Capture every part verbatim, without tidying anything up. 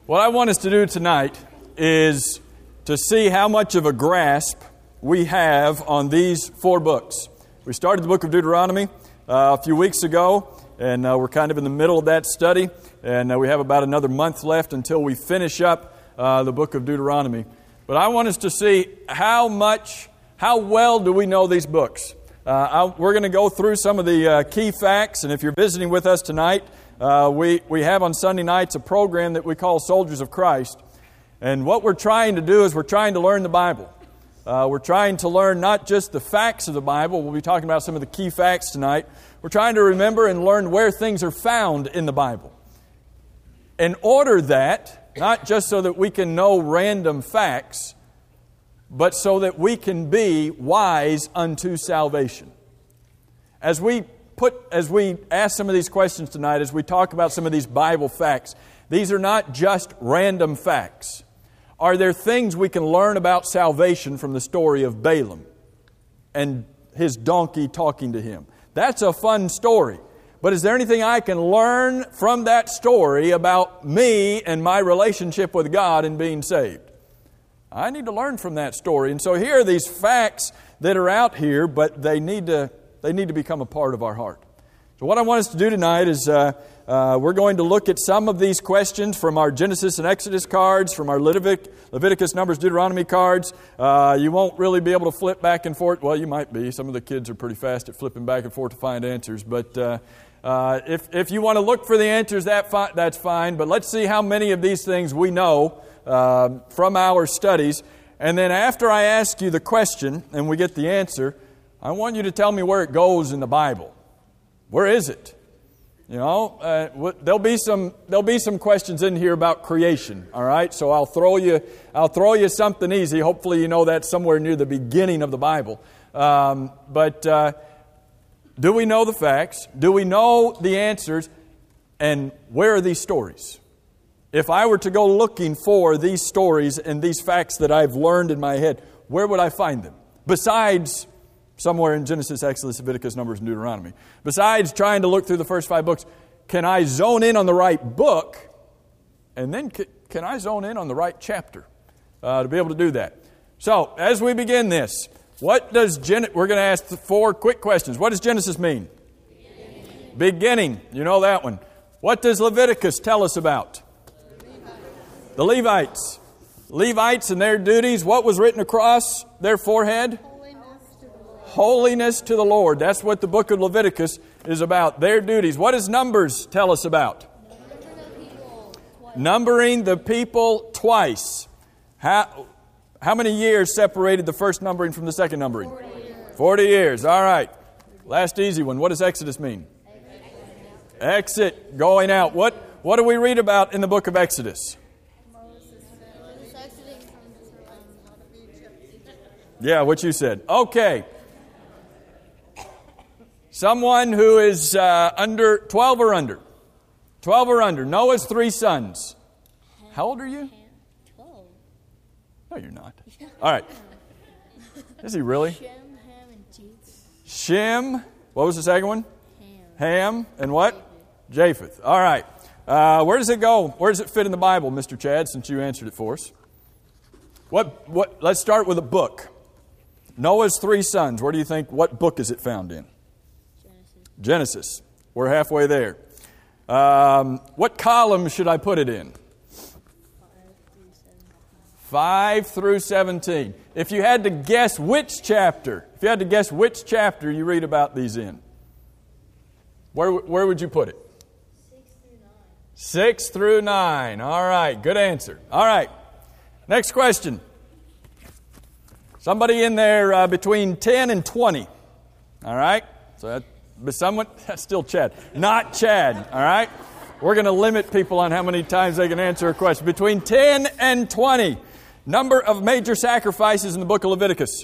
What I want us to do tonight is to see how much of a grasp we have on these four books. We started the book of Deuteronomy uh, a few weeks ago, and uh, we're kind of in the middle of that study, and uh, we have about another month left until we finish up uh, the book of Deuteronomy. But I want us to see how much, how well do we know these books. Uh, I, we're going to go through some of the uh, key facts, and if you're visiting with us tonight, uh, we, we have on Sunday nights a program that we call Soldiers of Christ. And what we're trying to do is we're trying to learn the Bible. Uh, we're trying to learn not just the facts of the Bible. We'll be talking about some of the key facts tonight. We're trying to remember and learn where things are found in the Bible. In order that, not just so that we can know random facts, but so that we can be wise unto salvation. As we put, as we ask some of these questions tonight, as we talk about some of these Bible facts, these are not just random facts. Are there things we can learn about salvation from the story of Balaam and his donkey talking to him? That's a fun story. But is there anything I can learn from that story about me and my relationship with God and being saved? I need to learn from that story. And so here are these facts that are out here, but they need to they need to become a part of our heart. So what I want us to do tonight is uh, uh, we're going to look at some of these questions from our Genesis and Exodus cards, from our Levit- Leviticus, Numbers, Deuteronomy cards. Uh, you won't really be able to flip back and forth. Well, you might be. Some of the kids are pretty fast at flipping back and forth to find answers. But uh, uh, if, if you want to look for the answers, that fi- that's fine. But let's see how many of these things we know uh, from our studies. And then after I ask you the question and we get the answer, I want you to tell me where it goes in the Bible. Where is it? You know, uh, w- there'll be some there'll be some questions in here about creation. All right, so I'll throw you I'll throw you something easy. Hopefully, you know that's somewhere near the beginning of the Bible. Um, but uh, do we know the facts? Do we know the answers? And where are these stories? If I were to go looking for these stories and these facts that I've learned in my head, where would I find them? Besides somewhere in Genesis, Exodus, Leviticus, Numbers, and Deuteronomy. Besides trying to look through the first five books, can I zone in on the right book? And then can, can I zone in on the right chapter uh, to be able to do that? So, as we begin this, what does Gen- we're going to ask four quick questions. What does Genesis mean? Beginning. Beginning. You know that one. What does Leviticus tell us about? The Levites. Levites and their duties. What was written across their forehead? Holiness to the Lord. That's what the book of Leviticus is about. Their duties. What does Numbers tell us about? Numbering the people twice. How, how many years separated the first numbering from the second numbering? Forty years. Forty years. All right. Last easy one. What does Exodus mean? Exit. Exit. Going out. What, what do we read about in the book of Exodus? Yeah, what you said. Okay. Someone who is uh, under twelve or under. twelve or under. Noah's three sons. How old are you? twelve. No, you're not. All right. Is he really? Shem, Ham, and Japheth. Shem. What was the second one? Ham. Ham. And what? Japheth. All right. Uh, where does it go? Where does it fit in the Bible, Mister Chad, since you answered it for us? What? What? Let's start with a book. Noah's three sons. Where do you think, what book is it found in? Genesis. We're halfway there. Um, what column should I put it in? five through seventeen. If you had to guess which chapter, if you had to guess which chapter you read about these in, where, where would you put it? six through nine. six through nine. All right. Good answer. All right. Next question. Somebody in there uh, between ten and twenty. All right. So that But someone, that's still Chad. Not Chad, all right? We're going to limit people on how many times they can answer a question. Between ten and twenty. Number of major sacrifices in the book of Leviticus.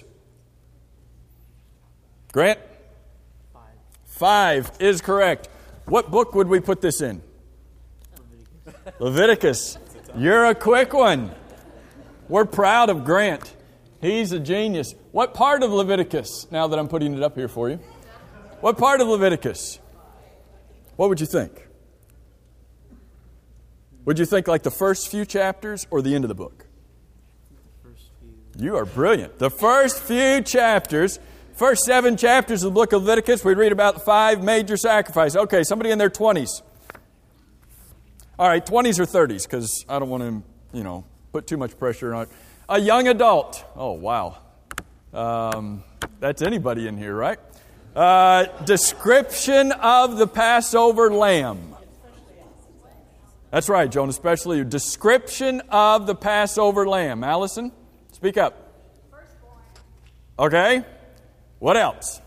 Grant? Five. Five is correct. What book would we put this in? Leviticus. Leviticus. You're a quick one. We're proud of Grant. He's a genius. What part of Leviticus, now that I'm putting it up here for you? What part of Leviticus? What would you think? Would you think like the first few chapters or the end of the book? You are brilliant. The first few chapters, first seven chapters of the book of Leviticus, we read about the five major sacrifices. Okay, somebody in their twenties. All right, twenties or thirties, because I don't want to, you know, put too much pressure on it. A young adult. Oh, wow. Um, that's anybody in here, right? Uh, description of the Passover lamb. That's right, Joan, especially description of the Passover lamb. Allison? Speak up. Okay. What else?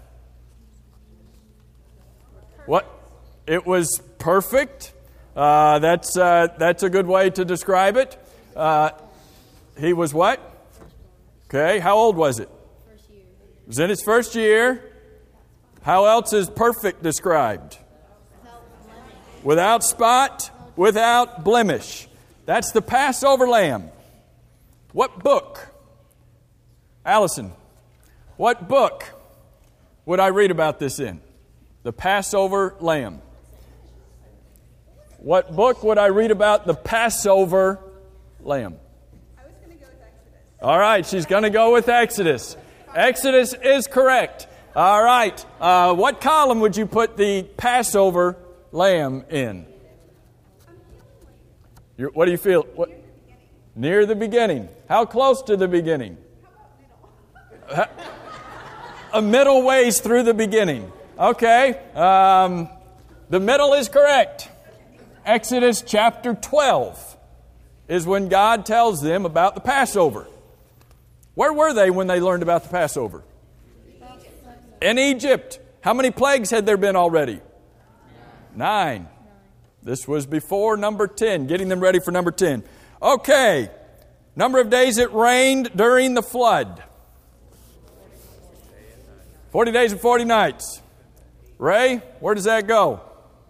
What? It was perfect. Uh, that's uh, that's a good way to describe it. Uh, he was what? Okay. How old was it? First year. It was in its first year. How else is perfect described? Without spot, without blemish. That's the Passover lamb. What book? Allison, what book would I read about this in? The Passover lamb. What book would I read about the Passover lamb? I was going to go with Exodus. All right, she's going to go with Exodus. Exodus is correct. All right, uh, what column would you put the Passover lamb in? You're, what do you feel? What? Near the beginning. How close to the beginning? A middle ways through the beginning. Okay. Um, the middle is correct. Exodus chapter twelve is when God tells them about the Passover. Where were they when they learned about the Passover? In Egypt. How many plagues had there been already? Nine. This was before number ten, getting them ready for number ten. Okay. Number of days it rained during the flood. Forty days and forty nights. Ray, where does that go?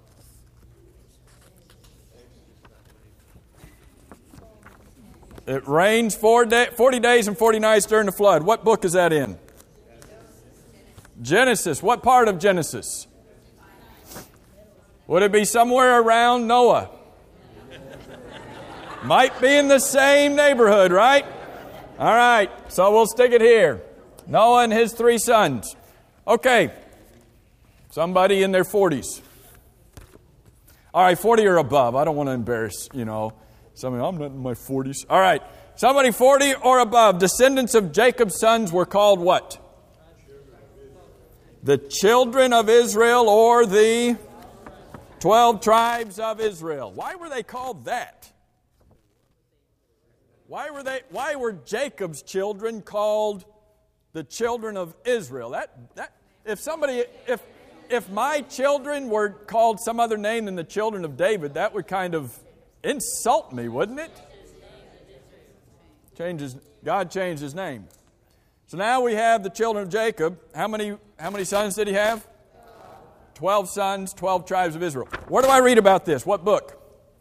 It rains four day, forty days and forty nights during the flood. What book is that in? Genesis. What part of Genesis? Would it be somewhere around Noah? Might be in the same neighborhood, right? All right, so we'll stick it here. Noah and his three sons. Okay, somebody in their forties. All right, forty or above. I don't want to embarrass, you know, somebody, I'm not in my forties. All right, somebody forty or above. Descendants of Jacob's sons were called what? The children of Israel, or the twelve tribes of Israel. Why were they called that? Why were they? Why were Jacob's children called the children of Israel? That that if somebody if if my children were called some other name than the children of David, that would kind of insult me, wouldn't it? Changes God changed his name. So now we have the children of Jacob. How many how many sons did he have? Twelve sons, twelve tribes of Israel. Where do I read about this? What book?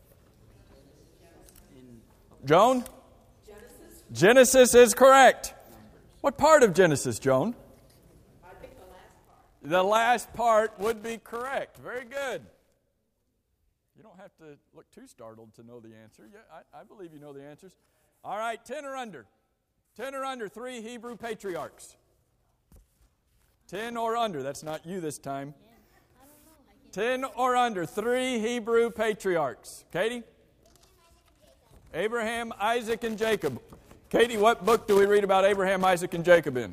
Joan? Genesis. Genesis is correct. What part of Genesis, Joan? I think the last part. The last part would be correct. Very good. You don't have to look too startled to know the answer. Yeah, I, I believe you know the answers. All right, ten or under. Ten or under, three Hebrew patriarchs. Ten or under. That's not you this time. Ten or under, three Hebrew patriarchs. Katie? Abraham, Isaac, and Jacob. Katie, what book do we read about Abraham, Isaac, and Jacob in?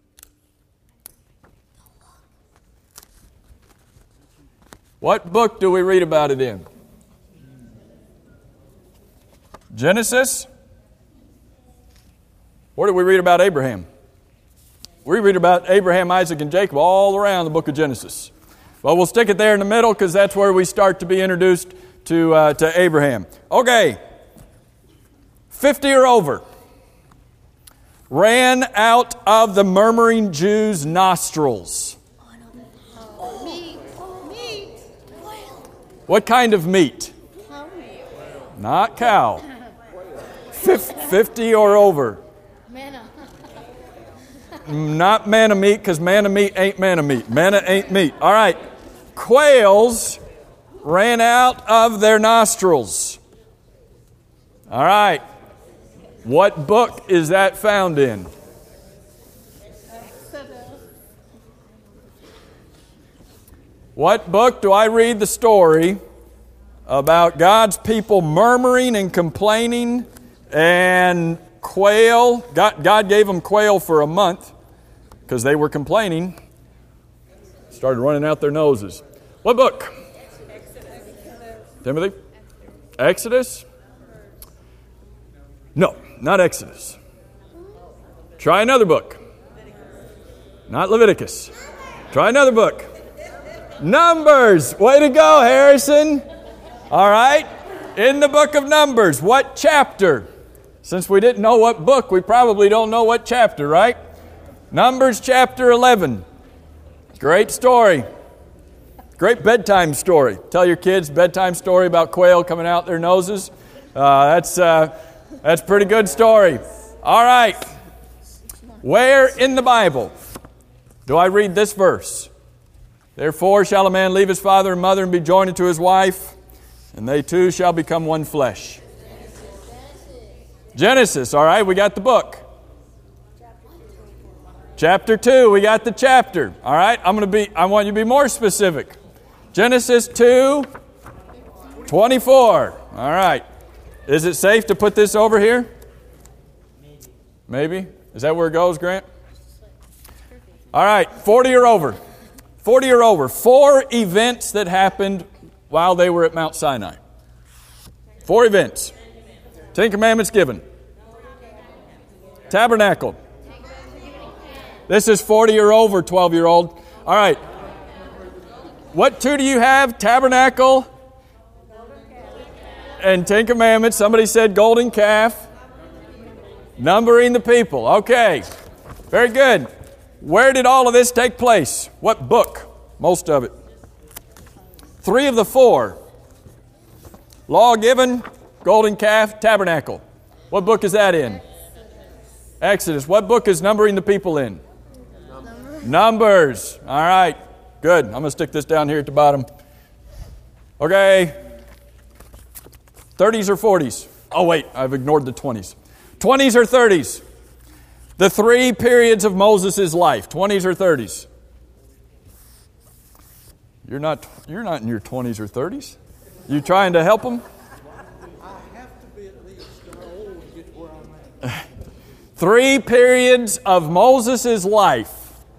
What book do we read about it in? Genesis? Where do we read about Abraham? We read about Abraham, Isaac, and Jacob all around the book of Genesis. Well, we'll stick it there in the middle because that's where we start to be introduced to, uh, to Abraham. Okay. fifty or over. Ran out of the murmuring Jews' nostrils. Meat. Meat. What kind of meat? Cow meat. Not cow. fifty or over. Manna. Not manna meat, because manna meat ain't manna meat. Manna ain't meat. All right. Quails ran out of their nostrils. All right. What book is that found in? What book do I read the story about God's people murmuring and complaining and quail? God, God gave them quail for a month because they were complaining. Started running out their noses. What book? Timothy? Exodus? No, not Exodus. Try another book. Not Leviticus. Try another book. Numbers. Way to go, Harrison. All right. In the book of Numbers, what chapter? Since we didn't know what book, we probably don't know what chapter, right? Numbers chapter eleven. Great story. Great bedtime story. Tell your kids bedtime story about quail coming out their noses. Uh, that's uh, that's a pretty good story. All right. Where in the Bible do I read this verse? Therefore shall a man leave his father and mother and be joined unto his wife, and they two shall become one flesh. Genesis. Genesis. All right, we got the book. Chapter two, we got the chapter. All right, I'm going to be. I want you to be more specific. Genesis two, twenty-four. All right. Is it safe to put this over here? Maybe. Is that where it goes, Grant? All right, forty or over. forty or over. Four events that happened while they were at Mount Sinai. Four events. Ten Commandments given. Tabernacle. This is forty or over, twelve-year-old. All right. What two do you have? Tabernacle and Ten Commandments. Somebody said golden calf. Numbering the people. Okay. Very good. Where did all of this take place? What book? Most of it. Three of the four. Law given, golden calf, tabernacle. What book is that in? Exodus. What book is numbering the people in? Numbers. Numbers. All right. Good. I'm going to stick this down here at the bottom. Okay. thirties or forties? Oh, wait. I've ignored the twenties. twenties or thirties? The three periods of Moses' life, twenties or thirties? You're not you're not in your twenties or thirties? You trying to help them? I have to be at least old to get where I'm at. Three periods of Moses' life.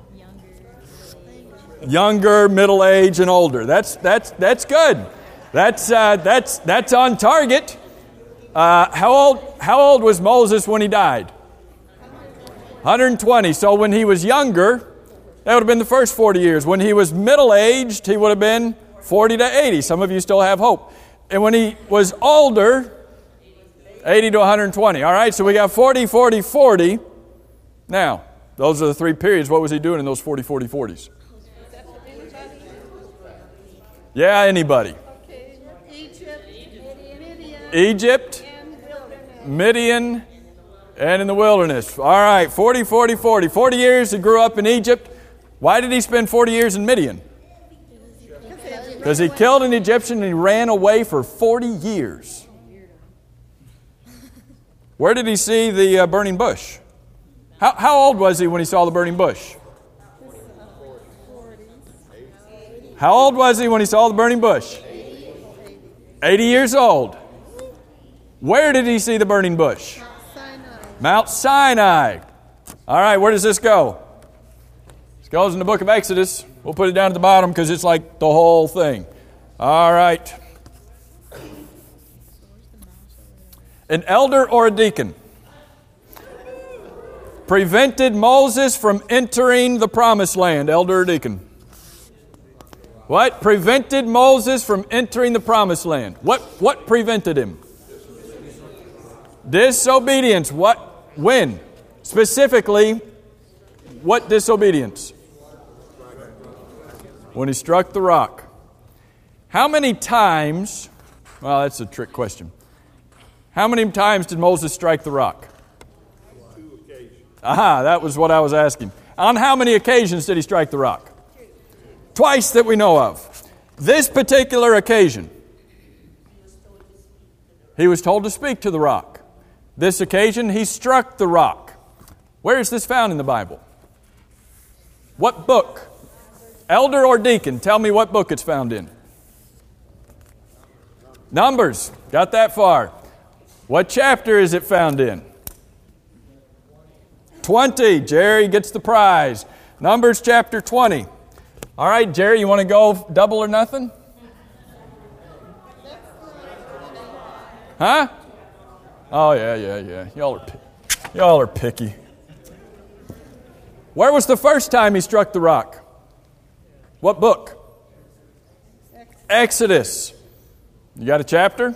Younger, middle age, and older. That's that's that's good. That's uh, that's that's on target. Uh, how old how old was Moses when he died? one hundred twenty. So when he was younger, that would have been the first forty years. When he was middle-aged, he would have been forty to eighty. Some of you still have hope. And when he was older, eighty to one hundred twenty. All right, so we got forty, forty, forty. Now, those are the three periods. What was he doing in those forty, forty, forties? Yeah, anybody. Okay. Egypt, Midian, Egypt, Midian, and in the wilderness. All right, forty, forty, forty. forty years he grew up in Egypt. Why did he spend forty years in Midian? Because he killed an Egyptian and he ran away for forty years. Where did he see the uh, burning bush? How, how old was he when he saw the burning bush? How old was he when he saw the burning bush? eighty years old. Where did he see the burning bush? Mount Sinai. All right, where does this go? This goes in the book of Exodus. We'll put it down at the bottom because it's like the whole thing. All right. An elder or a deacon prevented Moses from entering the promised land. Elder or deacon? What prevented Moses from entering the promised land? What what prevented him? Disobedience. What? When? Specifically, what disobedience? When he struck the rock. How many times, well, that's a trick question. How many times did Moses strike the rock? Two occasions. Aha, that was what I was asking. On how many occasions did he strike the rock? Twice that we know of. This particular occasion. He was told to speak to the rock. This occasion, he struck the rock. Where is this found in the Bible? What book? Elder or deacon? Tell me what book it's found in. Numbers. Got that far. What chapter is it found in? twenty. Jerry gets the prize. Numbers chapter twenty. All right, Jerry, you want to go double or nothing? Huh? Oh, yeah, yeah, yeah. Y'all are, y'all are picky. Where was the first time he struck the rock? What book? Exodus. You got a chapter?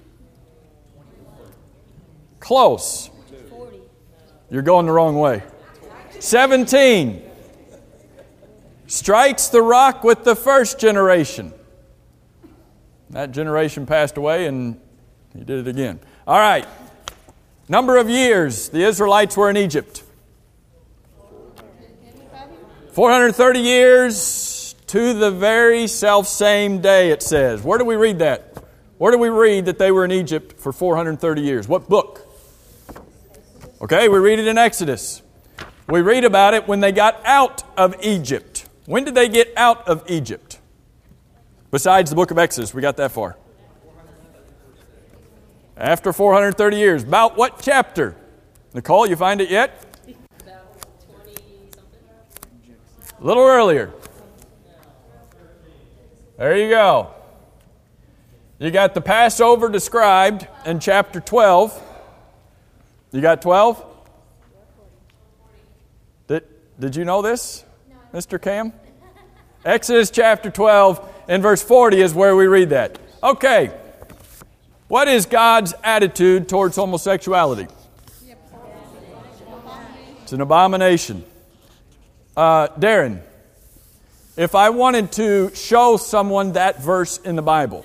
Close. You're going the wrong way. seventeen. Strikes the rock with the first generation. That generation passed away and he did it again. All right. Number of years the Israelites were in Egypt. four hundred thirty years to the very self-same day, it says. Where do we read that? Where do we read that they were in Egypt for four hundred thirty years? What book? Okay, we read it in Exodus. We read about it when they got out of Egypt. When did they get out of Egypt? Besides the book of Exodus, we got that far. After four hundred thirty years. About what chapter? Nicole, you find it yet? About twenty-something. A little earlier. There you go. You got the Passover described in chapter twelve. You got twelve? Did, did you know this, Mister Cam? Exodus chapter twelve and verse forty is where we read that. Okay. What is God's attitude towards homosexuality? It's an abomination. Uh, Darren, if I wanted to show someone that verse in the Bible,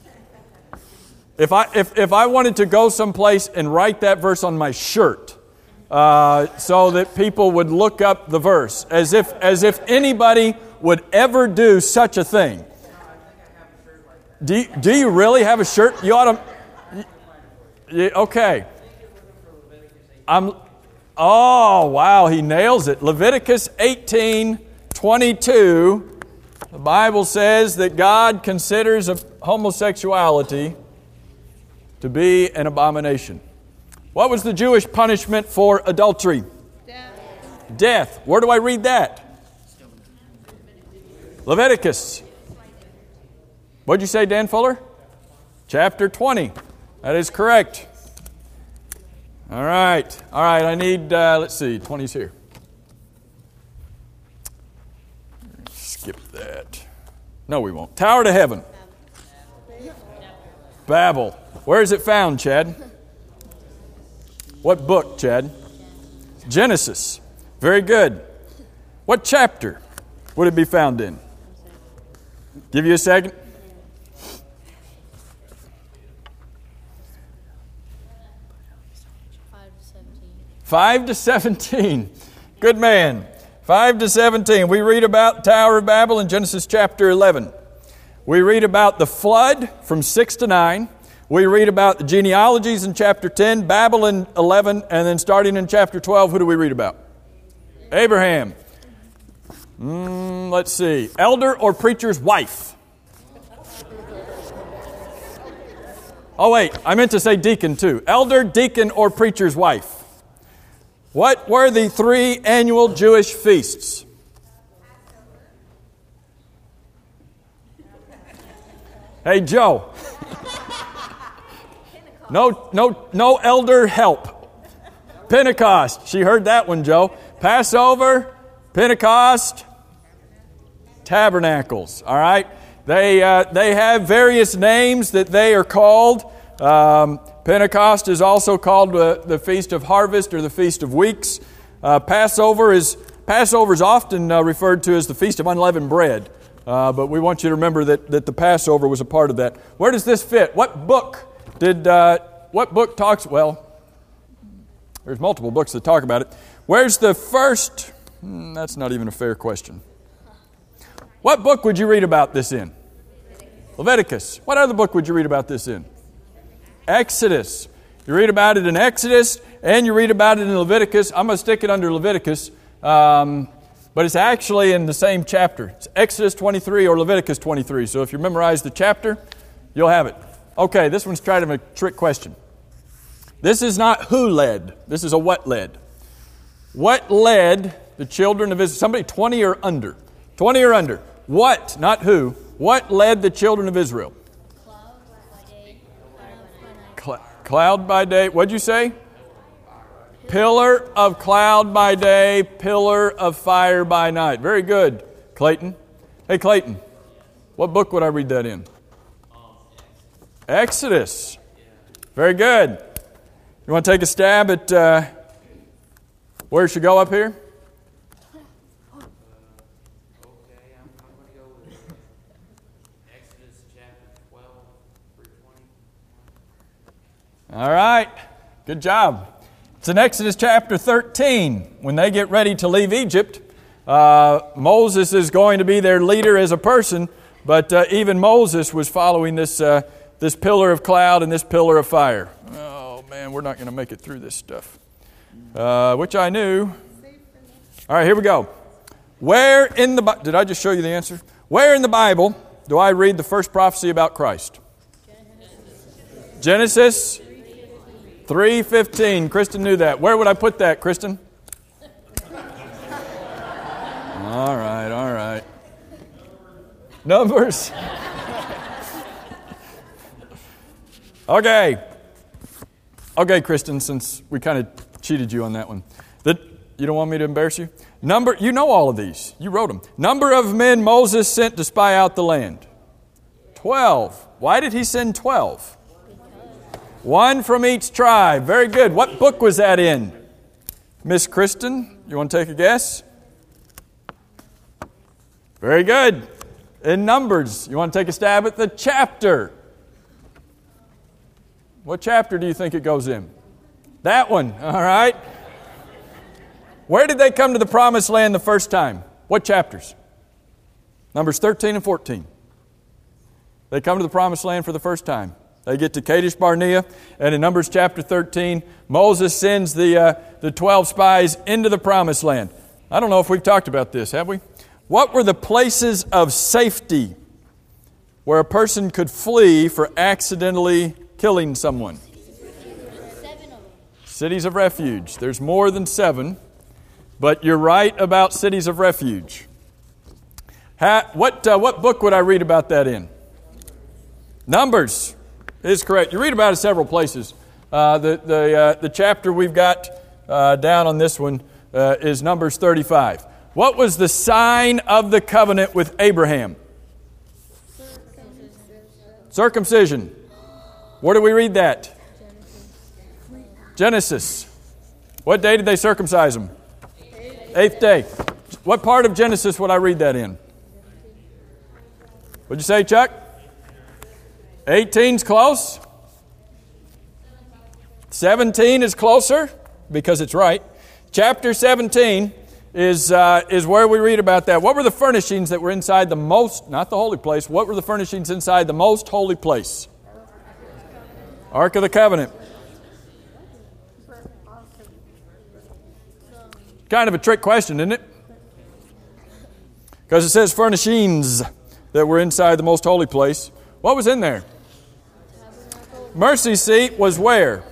if I if, if I wanted to go someplace and write that verse on my shirt, uh, so that people would look up the verse, as if as if anybody would ever do such a thing. Do you, do you really have a shirt? You ought to. You, okay. I'm. Oh wow, he nails it. Leviticus eighteen twenty-two. The Bible says that God considers homosexuality to be an abomination. What was the Jewish punishment for adultery? Death. Death. Where do I read that? Leviticus. What'd you say, Dan Fuller? Chapter twenty. That is correct. All right. All right, I need, uh, let's see, twenty's here. Skip that. No, we won't. Tower to Heaven. Babel. Where is it found, Chad? What book, Chad? Genesis. Very good. What chapter would it be found in? Give you a second. Five to seventeen. Good man. Five to seventeen. We read about Tower of Babel in Genesis chapter eleven. We read about the flood from six to nine. We read about the genealogies in chapter ten, Babel in eleven, and then starting in chapter twelve, who do we read about? Abraham. Mm, let's see. Elder or preacher's wife? Oh, wait. I meant to say deacon, too. Elder, deacon, or preacher's wife? What were the three annual Jewish feasts? Hey, Joe. No, no, no elder help. Pentecost. She heard that one, Joe. Passover, Pentecost, Tabernacles. All right. They uh, they have various names that they are called. Um, Pentecost is also called uh, the Feast of Harvest or the Feast of Weeks. Uh, Passover is Passover is often uh, referred to as the Feast of Unleavened Bread. Uh, but we want you to remember that, that the Passover was a part of that. Where does this fit? What book did uh, what book talks? Well, there's multiple books that talk about it. Where's the first? Hmm, that's not even a fair question. What book would you read about this in? Leviticus. What other book would you read about this in? Exodus. You read about it in Exodus, and you read about it in Leviticus. I'm going to stick it under Leviticus, um, but it's actually in the same chapter. It's Exodus twenty-three or Leviticus twenty-three. So if you memorize the chapter, you'll have it. Okay, this one's kind of a trick question. This is not who led. This is a what led. What led the children of Israel? Somebody twenty or under. twenty or under. What, not who. What led the children of Israel? Cl- cloud by day. What'd you say? Pillar of cloud by day, pillar of fire by night. Very good, Clayton. Hey, Clayton, what book would I read that in? Exodus. Very good. You want to take a stab at uh, where it should go up here? All right. Good job. It's in Exodus chapter thirteen. When they get ready to leave Egypt, uh, Moses is going to be their leader as a person, but uh, even Moses was following this uh, this pillar of cloud and this pillar of fire. Oh, man, we're not going to make it through this stuff, uh, which I knew. All right, here we go. Where in the Bi- Did I just show you the answer? Where in the Bible do I read the first prophecy about Christ? Genesis three fifteen. Kristen knew that. Where would I put that, Kristen? All right, all right. Numbers. Okay. Okay, Kristen, since we kind of cheated you on that one. The, you don't want me to embarrass you? Number, you know all of these. You wrote them. Number of men Moses sent to spy out the land. Twelve. Why did he send twelve? One from each tribe. Very good. What book was that in? Miss Kristen, you want to take a guess? Very good. In Numbers, you want to take a stab at the chapter? What chapter do you think it goes in? That one. All right. Where did they come to the promised land the first time? What chapters? Numbers thirteen and fourteen. They come to the promised land for the first time. They get to Kadesh Barnea, and in Numbers chapter thirteen, Moses sends the uh, the twelve spies into the promised land. I don't know if we've talked about this, have we? What were the places of safety where a person could flee for accidentally killing someone? Cities of refuge. There's more than seven, but you're right about cities of refuge. Ha, what uh, what book would I read about that in? Numbers. Is correct. You read about it several places. Uh, the the uh, the chapter we've got uh, down on this one uh, is Numbers thirty-five. What was the sign of the covenant with Abraham? Circumcision. Circumcision. Where do we read that? Genesis. Genesis. What day did they circumcise him? Eighth. Eighth day. What part of Genesis would I read that in? What'd you say, Chuck? eighteen's close. seventeen is closer because it's right. Chapter seventeen is uh, is where we read about that. What were the furnishings that were inside the most, not the holy place, what were the furnishings inside the most holy place? Ark of the Covenant. Kind of a trick question, isn't it? Because it says furnishings that were inside the most holy place. What was in there? Mercy seat was where?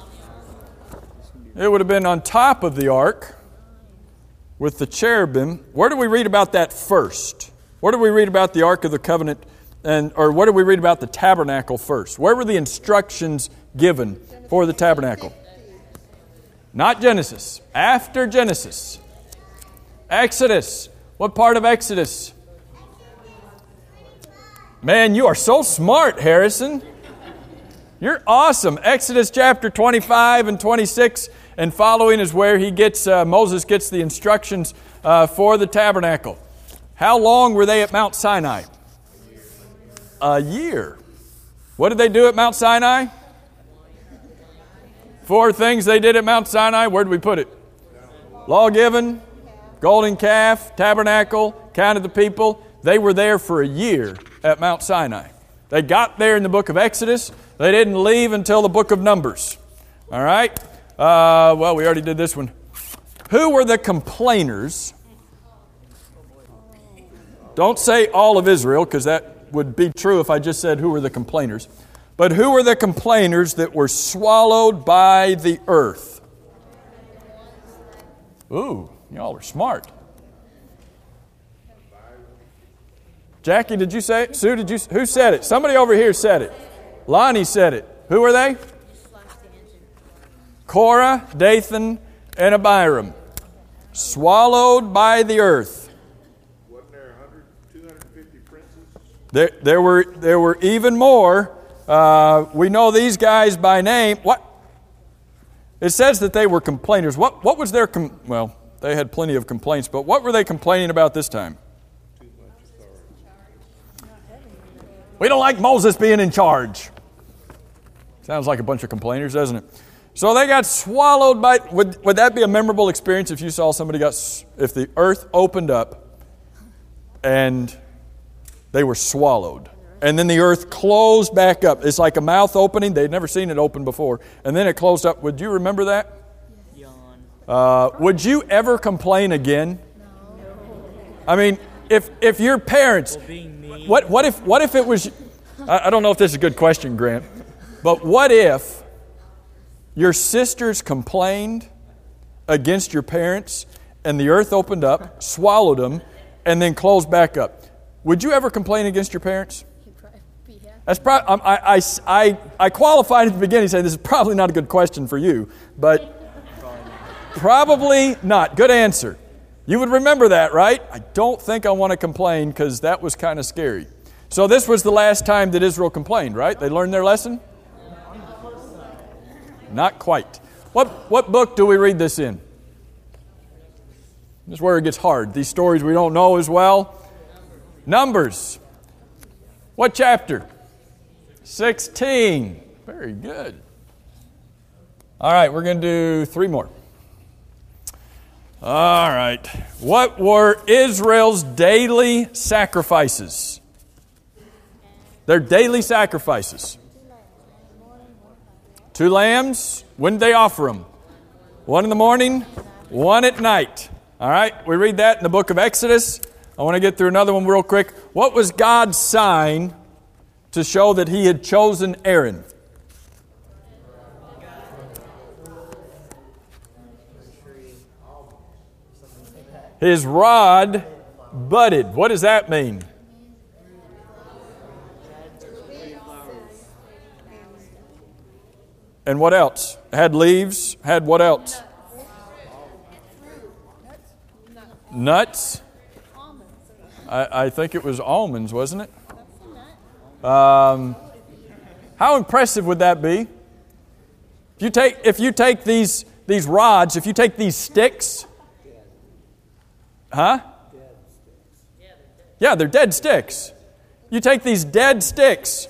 It would have been on top of the ark with the cherubim. Where do we read about that first? Where do we read about the Ark of the Covenant? And or where do we read about the tabernacle first? Where were the instructions given for the tabernacle? Not Genesis. After Genesis. Exodus. What part of Exodus? Man, you are so smart, Harrison. You're awesome. Exodus chapter twenty-five and twenty-six and following is where he gets uh, Moses gets the instructions uh, for the tabernacle. How long were they at Mount Sinai? A year. What did they do at Mount Sinai? Four things they did at Mount Sinai. Where did we put it? Law given, golden calf, tabernacle, counted the people. They were there for a year at Mount Sinai. They got there in the book of Exodus. They didn't leave until the book of Numbers. All right? Uh, well, we already did this one. Who were the complainers? Don't say all of Israel, because that would be true if I just said who were the complainers. But who were the complainers that were swallowed by the earth? Ooh, y'all are smart. Jackie, did you say it? Sue, did you? Who said it? Somebody over here said it. Lonnie said it. Who were they? Korah, Dathan, and Abiram. Swallowed by the earth. Wasn't there one hundred, two hundred fifty princes? There, there were there were even more. Uh, we know these guys by name. What? It says that they were complainers. What? What was their com- well? They had plenty of complaints, but what were they complaining about this time? We don't like Moses being in charge. Sounds like a bunch of complainers, doesn't it? So they got swallowed by... Would, would that be a memorable experience if you saw somebody got... If the earth opened up and they were swallowed, and then the earth closed back up. It's like a mouth opening. They'd never seen it open before. And then it closed up. Would you remember that? Uh, would you ever complain again? I mean, if if your parents... What what if what if it was... I, I don't know if this is a good question, Grant. But what if your sisters complained against your parents and the earth opened up, swallowed them, and then closed back up? Would you ever complain against your parents? That's probably, I, I, I, I qualified at the beginning saying this is probably not a good question for you, but probably not. Good answer. You would remember that, right? I don't think I want to complain because that was kind of scary. So this was the last time that Israel complained, right? They learned their lesson? Not quite. What what book do we read this in? This is where it gets hard. These stories we don't know as well. Numbers. What chapter? sixteen. Very good. All right, we're going to do three more. All right. What were Israel's daily sacrifices? Their daily sacrifices. Two lambs. When did they offer them? One in the morning, one at night. All right, we read that in the book of Exodus. I want to get through another one real quick. What was God's sign to show that He had chosen Aaron? His rod budded. What does that mean? And what else? Had leaves. Had what else? Nuts. I, I think it was almonds, wasn't it? Um, how impressive would that be? If you take if you take these these rods, if you take these sticks, huh? Yeah, they're dead sticks. You take these dead sticks,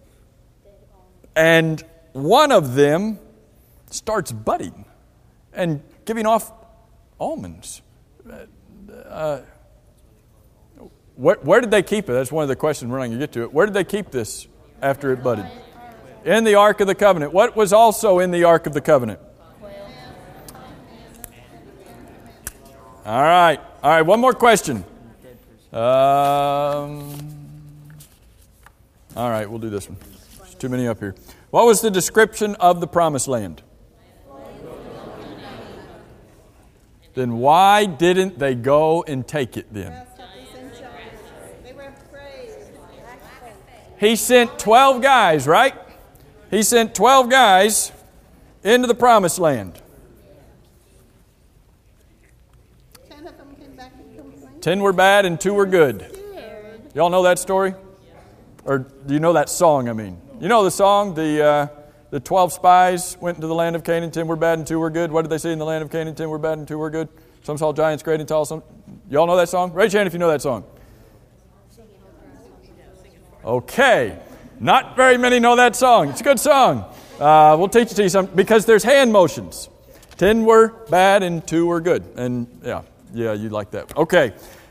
and one of them starts budding and giving off almonds. Uh, where, where did they keep it? That's one of the questions we're not going to get to it. Where did they keep this after it budded? In the Ark of the Covenant. What was also in the Ark of the Covenant? All right. All right, one more question. Um, all right, we'll do this one. There's too many up here. What was the description of the Promised Land? Then why didn't they go and take it then? They were afraid. He sent twelve guys, right? He sent twelve guys into the Promised Land. Ten of them came back and complained. Ten were bad and two were good. Y'all know that story? Or do you know that song, I mean? You know the song, the uh, the twelve spies went into the land of Canaan, ten were bad and two were good. What did they say in the land of Canaan? Ten were bad and two were good. Some saw giants great and tall. Some, y'all know that song? Raise your hand if you know that song. Okay. Not very many know that song. It's a good song. Uh, we'll teach it to you some, because there's hand motions. Ten were bad and two were good. And yeah, yeah, you like that. Okay.